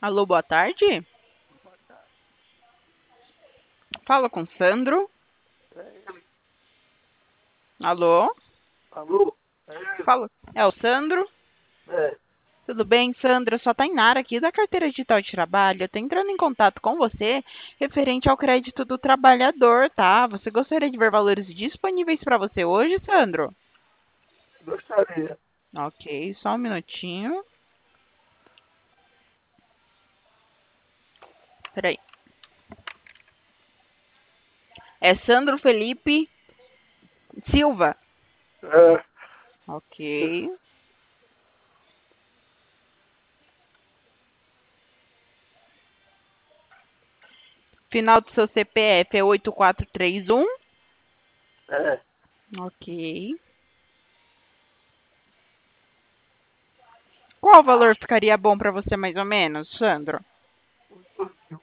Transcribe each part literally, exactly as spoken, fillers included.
Alô, boa tarde. Fala com Sandro. Alô? Alô? É, Fala. É o Sandro? é, Tudo bem, Sandro? Eu sou a Tainara aqui da Carteira Digital de Trabalho. Eu tô entrando em contato com você referente ao crédito do trabalhador, tá? Você gostaria de ver valores disponíveis para você hoje, Sandro? gostaria. Ok, só um minutinho. Peraí. É Sandro Felipe Silva. É, Ok. Final do seu C P F é oito quatro três um. é, Ok. Qual valor ficaria bom para você mais ou menos, Sandro? uns dois mil,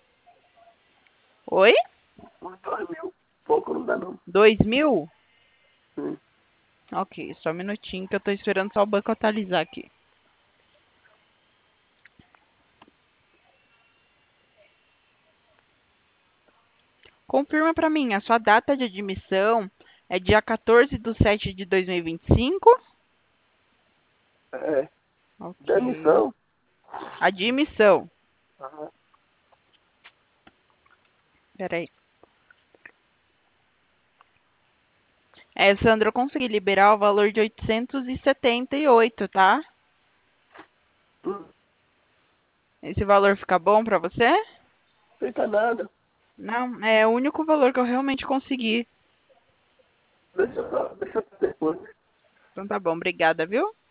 Oi? uns dois mil. Pouco não dá não. Dois mil? Sim. Ok, só um minutinho que eu tô esperando só o banco atualizar aqui. Confirma para mim, a sua data de admissão é dia quatorze de setembro de dois mil e vinte e cinco? É, Ok. demissão. Admissão. Aham. Peraí. É, Sandra, eu consegui liberar o valor de oitocentos e setenta e oito, tá? Hum, Esse valor fica bom para você? Fica nada. Não, é o único valor que eu realmente consegui. Deixa pra, deixa pra depois. Então tá bom, obrigada, viu?